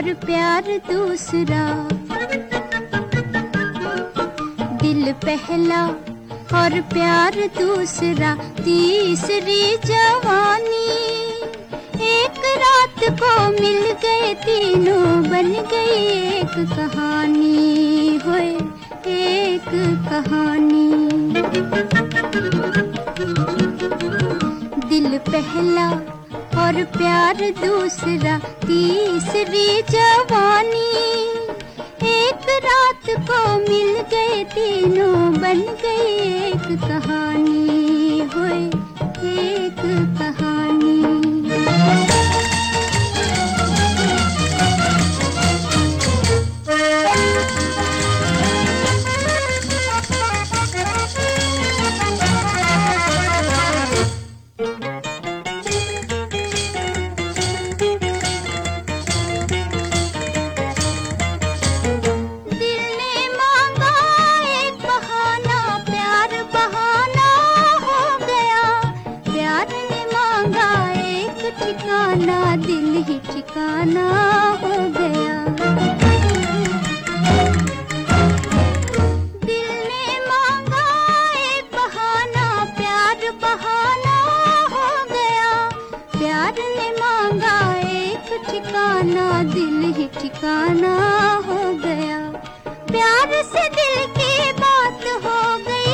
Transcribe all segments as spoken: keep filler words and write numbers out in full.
और प्यार दूसरा। दिल पहला और प्यार दूसरा, तीसरी जवानी। एक रात को मिल गए तीनों, बन गई एक कहानी, होए एक कहानी। दिल पहला और प्यार दूसरा, तीसरी जवानी। एक रात को मिल गए तीनों, बन गई एक कहानी, होए एक कहानी। ठिकाना दिल ही ठिकाना हो गया। दिल ने मांगा एक बहाना, प्यार बहाना हो गया। प्यार ने मांगा एक ठिकाना, दिल ही ठिकाना हो गया। प्यार से दिल की बात हो गई,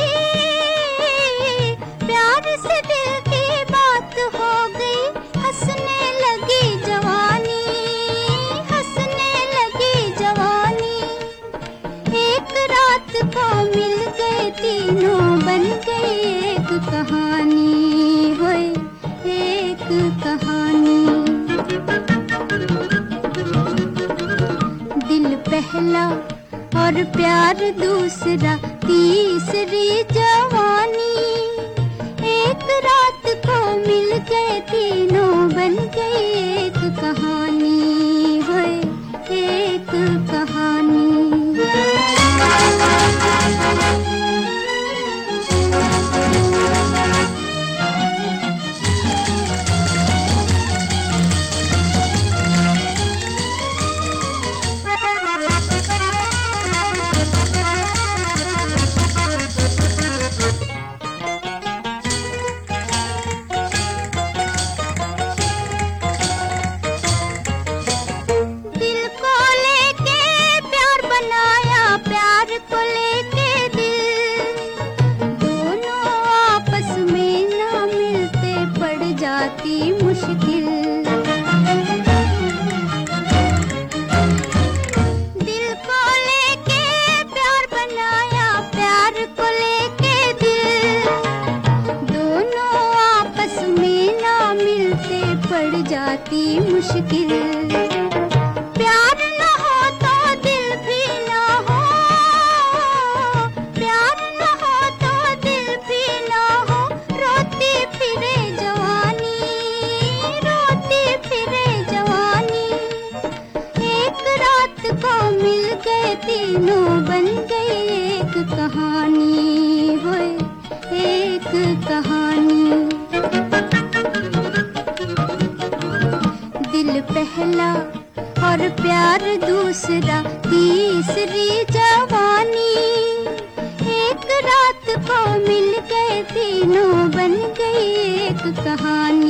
प्यार से दिल की बात हो गई। हंसने लगी जवानी, हंसने लगी जवानी। एक रात को मिल गए तीनों, बन गई एक कहानी, होए एक कहानी। दिल पहला और प्यार दूसरा, तीसरी जवानी। एक रात को मिल गए तीनों, बन गई एक कहानी, होए एक कहानी। मुश्किल दिल को लेके प्यार बनाया, प्यार को लेके दिल। दोनों आपस में ना मिलते, पड़ जाती मुश्किल। प्यार न हो तो दिल भी ना हो, प्यार न हो तो दिल भी ना हो। रोती फिरे जवानी, को मिल गए तीनों, बन गई एक कहानी, होए एक कहानी। दिल पहला और प्यार दूसरा, तीसरी जवानी। एक रात को मिल गए तीनों, बन गई एक कहानी।